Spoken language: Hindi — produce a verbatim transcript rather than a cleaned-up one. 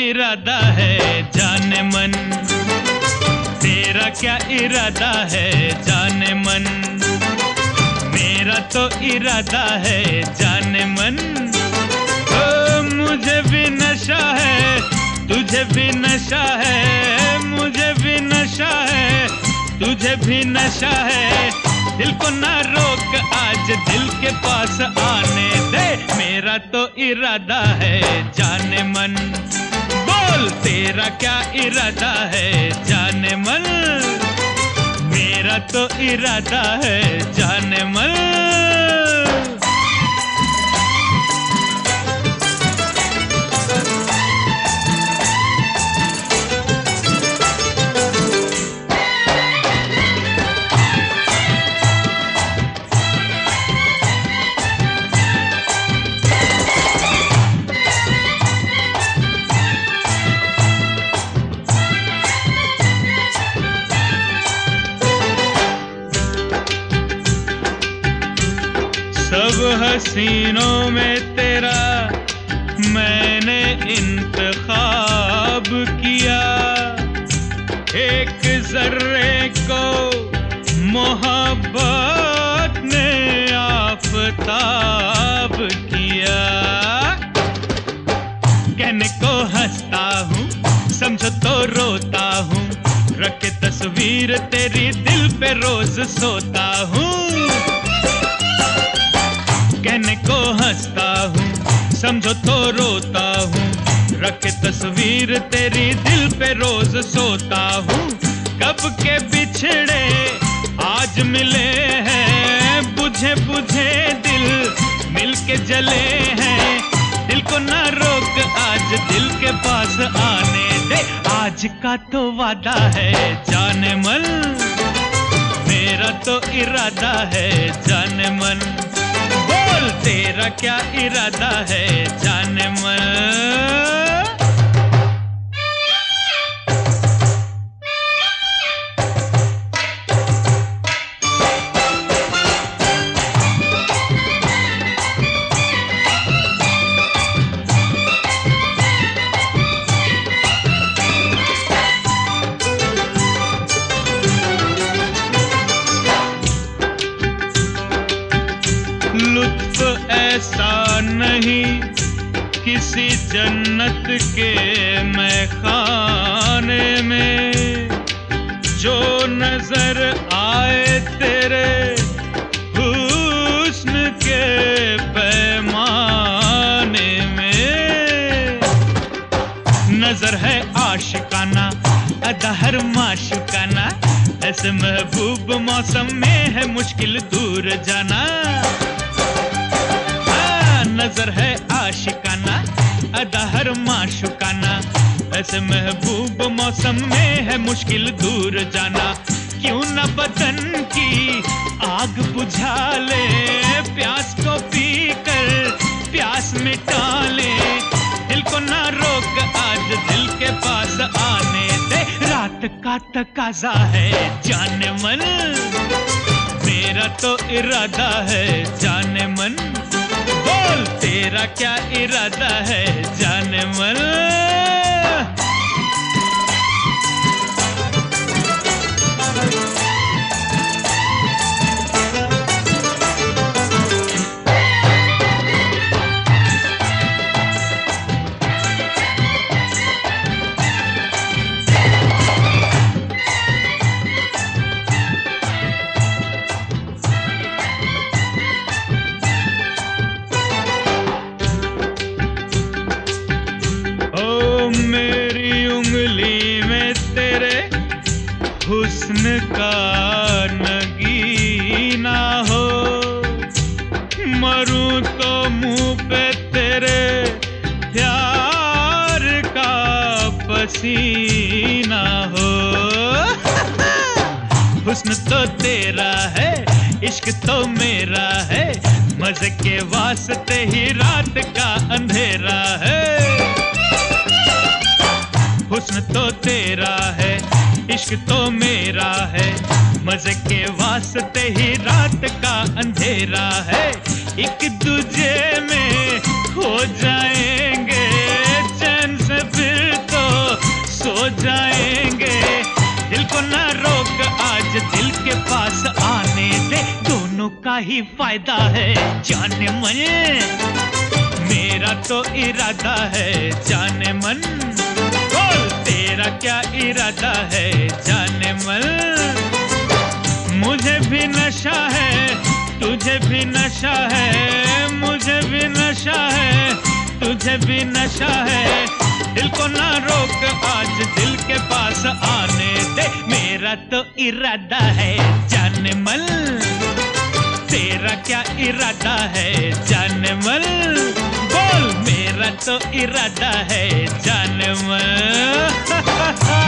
इरादा है जाने मन, तेरा क्या इरादा है जाने मन, मेरा तो इरादा है जाने मन। ओ मुझे भी नशा है, तुझे भी नशा है, मुझे भी नशा है, तुझे भी नशा है, दिल को ना रोक आज दिल के पास आने दे, मेरा तो इरादा है जाने मन। बोल तेरा क्या इरादा है जाने मन, मेरा तो इरादा है जाने मन। सब हसीनों में तेरा मैंने इंतखाब किया, एक जर्रे को मोहब्बत ने आफताब किया। कहने को हंसता हूँ समझो तो रोता हूँ, रख तस्वीर तेरी दिल पे रोज सोता हूँ। कहने को हंसता हूँ समझो तो रोता हूँ, रख तस्वीर तेरी दिल पे रोज सोता हूँ। कब के बिछड़े आज मिले हैं, बुझे बुझे दिल मिलके जले हैं, दिल को ना रोक आज दिल के पास आने दे, आज का तो वादा है जाने मन, मेरा तो इरादा है जाने मन। बोल तेरा क्या इरादा है जाने मन। लुत्फ ऐसा नहीं किसी जन्नत के मैं खाने में, जो नजर आए तेरे हुस्न के पैमाने में। नजर है आशिकाना अदा हर माशुकाना, ऐसे महबूब मौसम में है मुश्किल दूर जाना। नजर है आशिकाना अदा हर माशुकाना, ऐसे महबूब मौसम में है मुश्किल दूर जाना। क्यों न बदन की आग बुझा ले, प्यास को पी कर प्यास मिटा ले, दिल को ना रोक आज दिल के पास आने दे, रात का तकाजा है जाने मन, मेरा तो इरादा है जाने मन। बोल तेरा क्या इरादा है जाने मन। हुस्न का नगीना हो, मरूं तो मुंह पे तेरे प्यार का पसीना हो। हुस्न तो तेरा है इश्क तो मेरा है, मजे के वास्ते ही रात का अंधेरा है। हुस्न तो तेरा है इश्क तो मेरा है, मजे के वास्ते ही रात का अंधेरा है। एक दूजे में खो जाएंगे चैन से फिर क्या ही फायदा है जाने मन, मेरा तो इरादा है जाने मन। बोल तेरा क्या इरादा है जाने मन। मुझे भी नशा है तुझे भी नशा है, मुझे भी नशा है तुझे भी नशा है। दिल को ना रोक आज दिल के पास आने दे, मेरा तो इरादा है जाने मन। तेरा क्या इरादा है जाने मन। बोल मेरा तो इरादा है जाने मन।